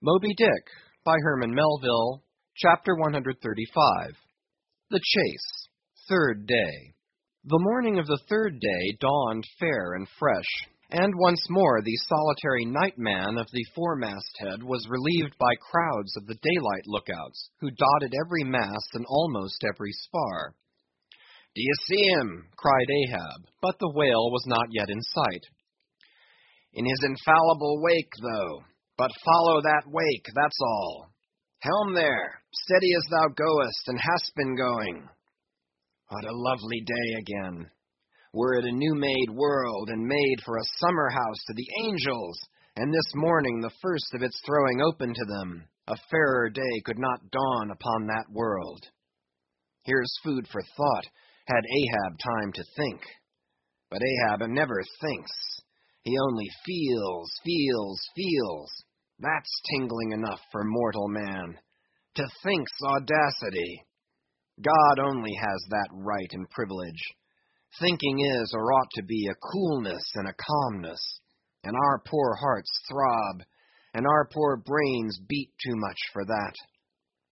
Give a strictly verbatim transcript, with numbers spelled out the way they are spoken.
Moby Dick, by Herman Melville, Chapter one hundred thirty-five. The Chase, Third Day. The morning of the third day dawned fair and fresh, and once more the solitary nightman of the foremast-head was relieved by crowds of the daylight lookouts, who dotted every mast and almost every spar. "D'ye see him?" cried Ahab, but the whale was not yet in sight. "In his infallible wake, though. But follow that wake, that's all. Helm there, steady as thou goest, and hast been going. What a lovely day again! Were it a new-made world, and made for a summer house to the angels, and this morning the first of its throwing open to them, a fairer day could not dawn upon that world. Here's food for thought, had Ahab time to think. But Ahab never thinks. He only feels, feels, feels. That's tingling enough for mortal man. To think's audacity. God only has that right and privilege. Thinking is, or ought to be, a coolness and a calmness, and our poor hearts throb, and our poor brains beat too much for that.